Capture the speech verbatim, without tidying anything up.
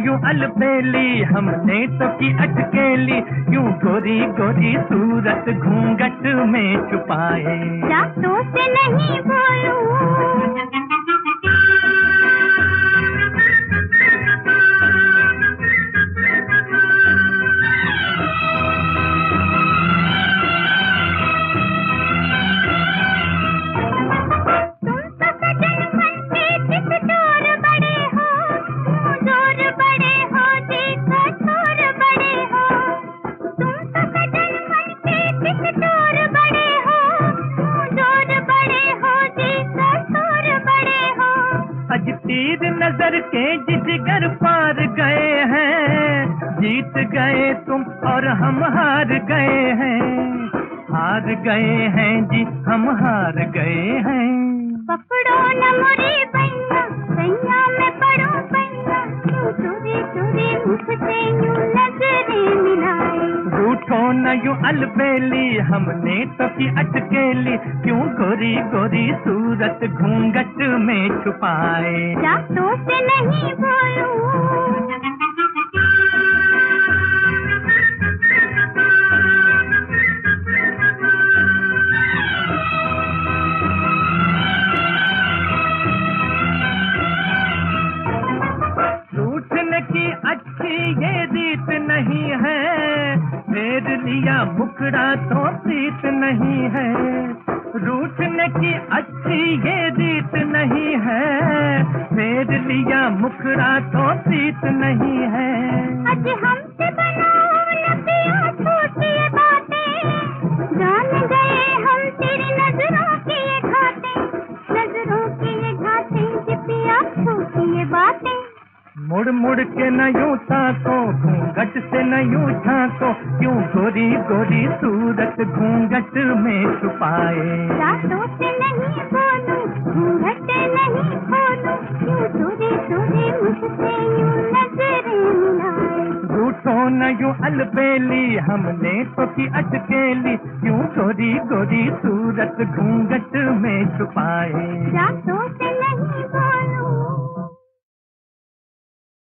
यूं अलबेली, हमने तो की अटकेली, क्यों गोरी गोरी सूरत घूंघट में छुपाए। रातों से नहीं बोलूं, आज तीर नजर के जिगर पार गए हैं, जीत गए तुम और हम हार गए हैं, हार गए हैं जी हम हार गए हैं। पकड़ो न मुझे बैया, बैया में पड़ो बैया, क्यों चोरी चोरी मुझसे यूं नजरें मिलाए। रूठो न यूं अलबेली, हमने तो की अटकेली, क्यों गोरी गोरी सूरत घूंघट में छुपाए। रातों से नहीं बोलूं, की अच्छी ये रीत नहीं है, फेर लिया मुखड़ा तो प्रीत नहीं है। रूठने की अच्छी ये रीत नहीं है, फेर लिया मुखड़ा तो प्रीत नहीं है। आज हमसे बनाओ न पिया छोटी बातें, जान गए हम तेरी नजरों की ये घाटें, नजरों की ये घाटें कि पिया छोटी ये बातें। मुड़ मुड़ के न यूं ताको, घूंघट से न यूं झांको, क्यों गोरी गोरी सूरत घूंघट में छुपाए। रातों से नहीं बोलूं, घूंघट नहीं खोलूं, क्यों चोरी चोरी मुझसे यूं नजरें मिलाए। रूठो न यूं अलबेली, हमने तो की अटकेली, क्यों गोरी गोरी सूरत घूंघट में छुपाए।